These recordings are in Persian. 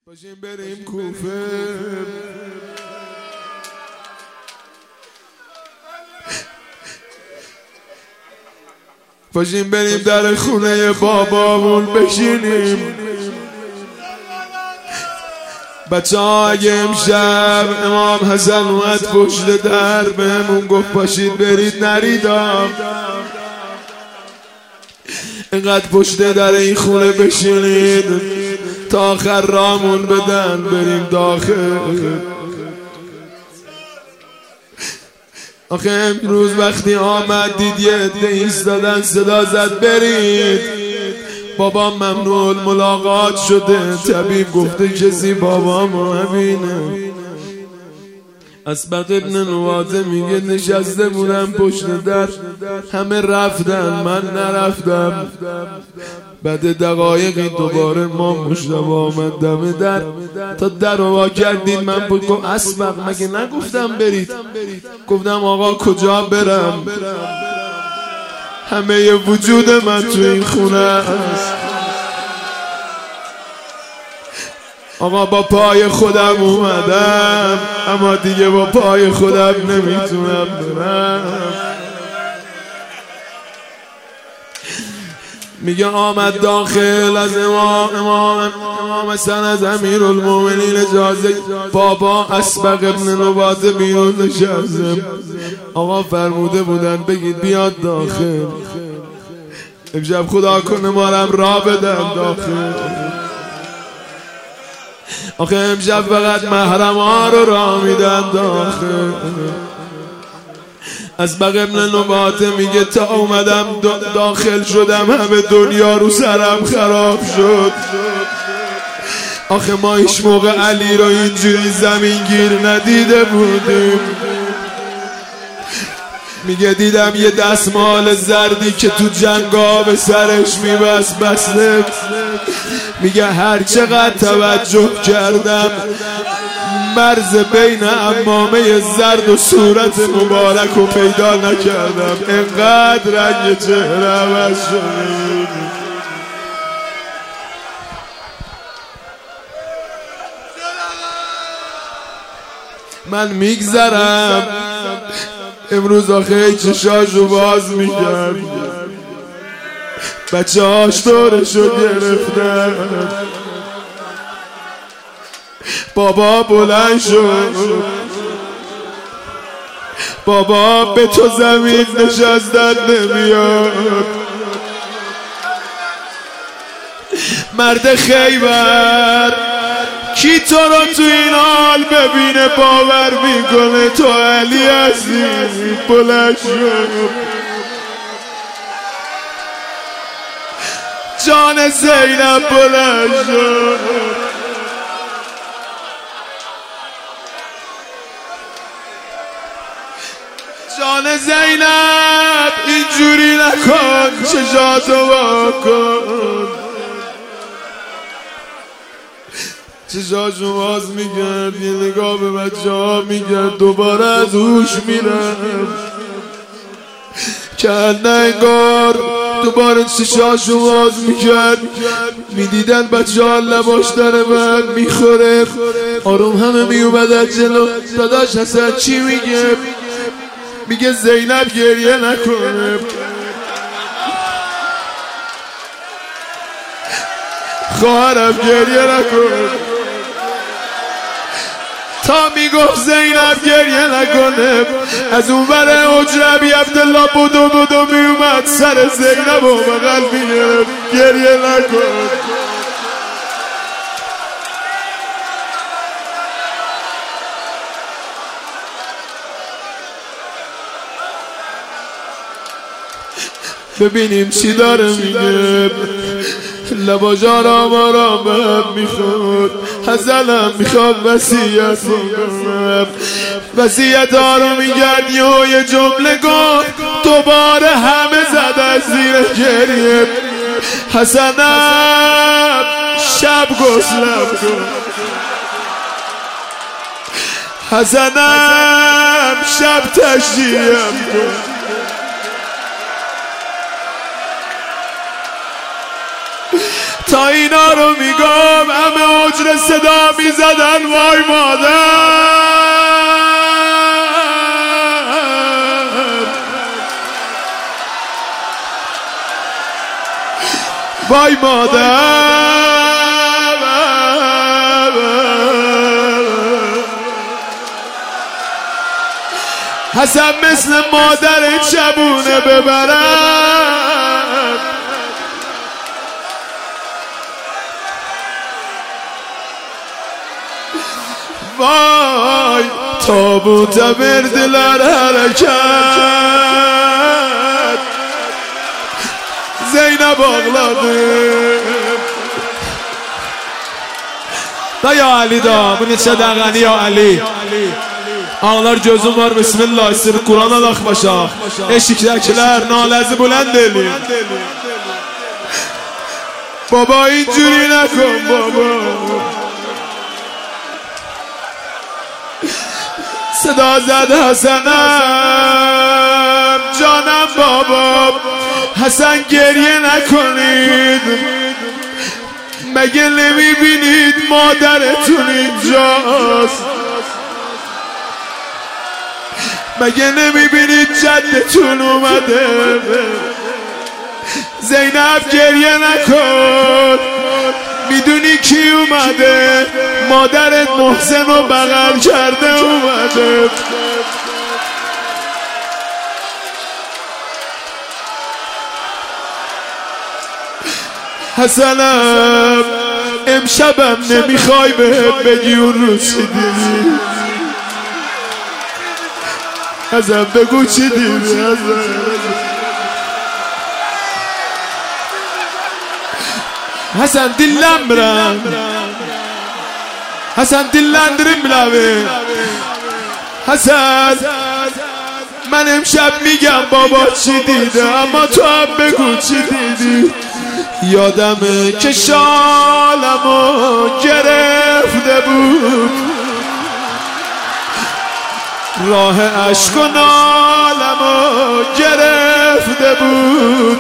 باشیم بریم کوفه، باشیم بریم در خونه بابامون بشینیم. بچه ها اگه امشب امام حسن اومد پشت در بهمون گفت باشید برید نریدم، اینقدر پشت در این خونه بشینید تا آخر رامون بدن بریم داخل. آخه امروز وقتی آمد دید یه عده ایستادن صدا زد برید، بابام ممنوع ملاقات شده، طبیب گفته کسی بابامو نبینه. اسبق ابن نواده میگه نشسته بودم پشت در، همه رفتن من نرفتم. بعد دقایقی دوباره ما مجتبی آمد دم در، تا در رو وا کردید من گفتم اسبق مگه نگفتم برید؟ گفتم آقا کجا برم؟ همه وجود من تو این خونه است آقا، با پای خودم اومدم اما دیگه با پای خودم نمیتونم برم. میگه آمد داخل از امام حسن از امیرالمومنین اجازه بابا اسبق ابن نواده بیرون نشسته. آقا فرموده بودن بگید بیاد داخل، امشب خدا کنه مارم را بدن داخل. آخه امشب فقط محرم ها رو را میدن داخل. اسبق ابن نواده میگه تا اومدم داخل شدم همه دنیا رو سرم خراب شد. آخه ما هیچ موقع علی رو اینجوری زمین گیر ندیده بودیم. میگه دیدم یه دستمال زردی که تو جنگا به سرش میبست بسته. میگه هر چقدر توجه کردم مرز بین عمامه زرد و صورت مبارک رو پیدا نکردم، انقدر رنگ چهره عوض شد. من میگذرم امروز آخه چشاشو باز میکرد، بچه هاش دورشو گرفتن. بابا بلند شد، بابا به تو زمین نشستن نمیاد. مرد خیبر کی تو رو تو این حال ببینه باور میکنه تو علی هستی؟ بلند شد جان زینب، بلند شد. جان زینب اینجوری نکن، چشاتو وا کن. چشاشو باز میگرد، یه نگاه به بچه ها میگرد، دوباره از هوش میرم که انگار دوباره چشاشو باز میکرد. میدیدن بچه ها لباش داره من میخوره. آروم همه میومدن جلو. داداش حسن چی میگه؟ میگه زینب گریه نکنه. خواهرم گریه نکنه. تا میگفت زینب گریه نکنه از اون بره حجربی عبدالله بودو میومد سر زینب و بغل میگرفت گریه نکن. ببینیم چی داره میگه. لباجان آرام بهم میخواد، حزنم میخواد وصیت کنم. وصیت ها رو میگرد یه جمله گفت، دوباره همه زد از زیر گریه. حسنم شب گسلم کن، حسنم شب تشریحم کن. تا اینا رو میگم همه حجره صدا میزدن وای مادر، وای مادر. حسن مثل مادر شبونه ببرم، وای تابوت بردلر حرکت زینب آغلاده دا یا علی دا bunu çədəğəni ya Ali. Ağlar gözüm var bismillah sır Kur'an'a lak başa. Eşikdəkiler naləzi bulənd eləyir. Baba inciri nəkon baba. صدا زد حسنم جانم بابا، حسن گریه نکنید، مگه نمیبینید مادرتون اینجاست؟ مگه نمیبینید جدتون اومده؟ زینب گریه نکن، میدونی کی اومده؟ مادرت محسن رو بغل کرده اومده. حسنم امشبم نمیخوای بهت بگی اون روز چی دیدی؟ ازم بگو چی دیدی؟ حسن dillenmirəm, Hasan dillendirin bilavi. Hasan من امشب میگم بابا چی دیده، اما تو هم بگو چی دیدی. یادمه که شالمو گرفته بود، راه عشق و نالمو گرفته بود.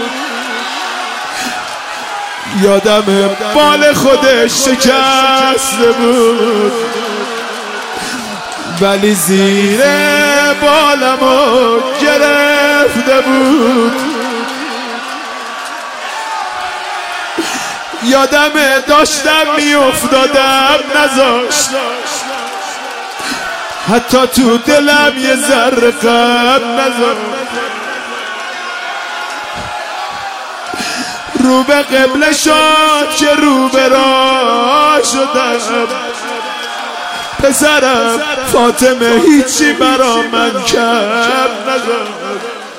یادمه بال خودش شکسته بود، ولی زیر بالمو گرفته بود. یادمه داشتم میافتادم نذاشت، حتی تو دلم یه ذره غم نذاشت. رو به قبله شد که رو به راه شدم، پسرم فاطمه هیچی برا من کم نذاشت.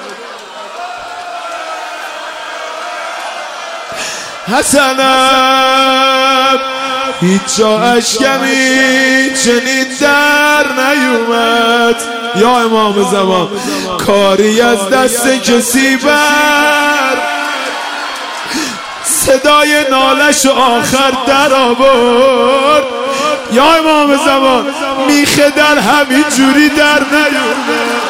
حسنم هیچ جا اشکمی چنین در نیومد. یا امام زمان کاری از دست کسی بر، صدای نالش آخر در آورد. یا امام زمان میخه در همین جوری در نیومد.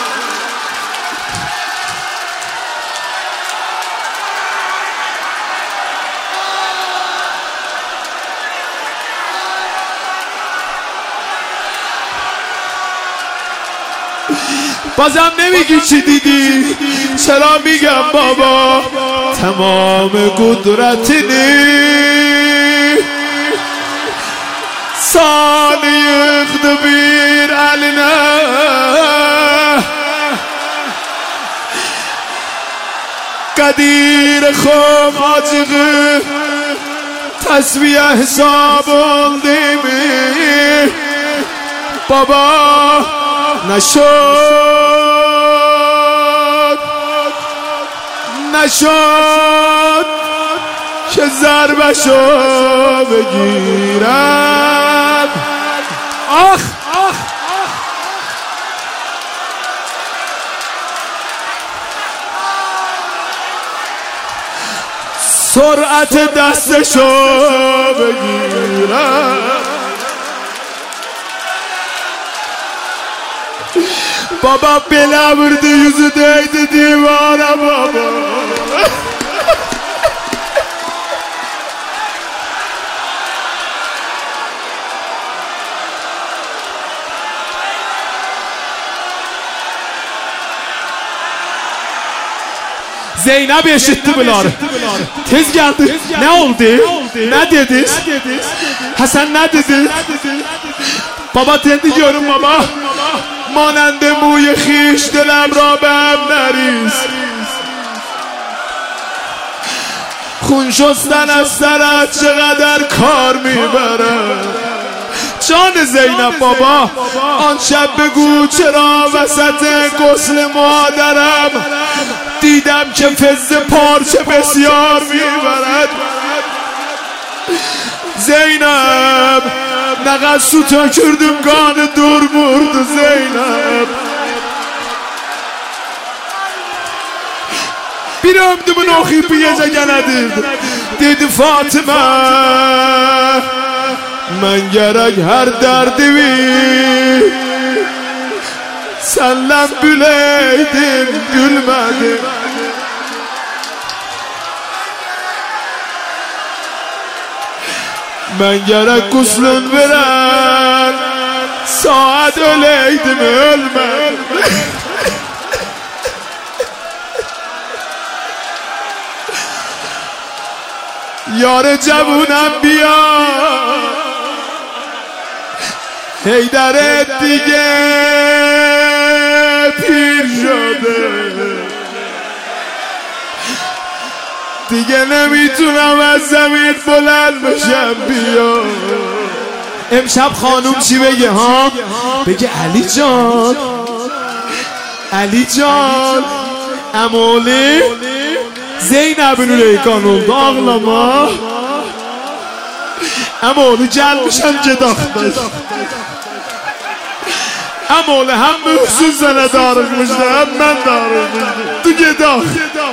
بازم نمیگی چی دیدی؟ چرا میگم بابا تمام قدرتini سالیخد bir eline، قدیر خوب acığı tasfiye hesab oldu mi baba؟ نشد که ضربشو بگیرم. آخ سرعت دستشو بگیرم. بابا bela vurdu, yüzü değdi divana baba. Zeynep eşitti bunları. Tez geldi. Ne oldu? Ne dedi? Hasan ne dedi? Baba tendi diyorum baba. مانند موی خیش دلم را به هم نریز خون شستن از سرت چقدر کار میبره جان زینب بابا آن شب بگو چرا وسط غسل مادرم دیدم که فز پارچه بسیار میبرد زینب نقد سوتا کردم گان دور برد زینب bir ömdümün okuyup bir gece geledir dedi Fatıma ben gerek her derdimi senle bileydim gülmedim ben gerek kuslun veren saat öleydim ölmem یار جوونم بیا حیدر دیگه پیر شده دیگه نمیتونم از زمین بلند بشم بیا امشب خانوم چی بگه ها؟ بگه علی جان علی جان امولی Zeynep'in üreykan oldu ağlama Ama onu gelmişem gedakdır Ama onu hem mühsün sənə darıqmışdı hem ben darıqmışdım Du gedak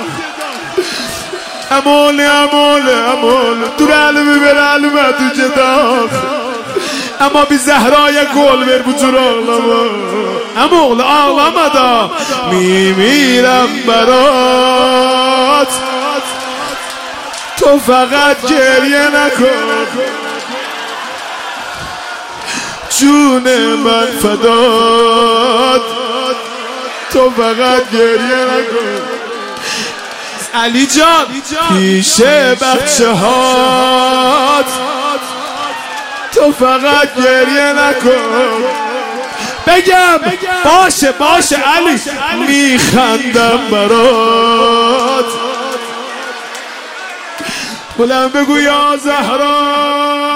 Amoli dur elimi ver elime du gedak Ama bir Zehra'ya gol ver bu tür ağlama Ama oğlu ağlama da میمیرم برات تو فقط گریه نکن جون من فدات تو فقط گریه نکن علی جان پیش بچه هات تو فقط گریه نکن بگم باشه علی میخندم برات بلند بگو یا زهرا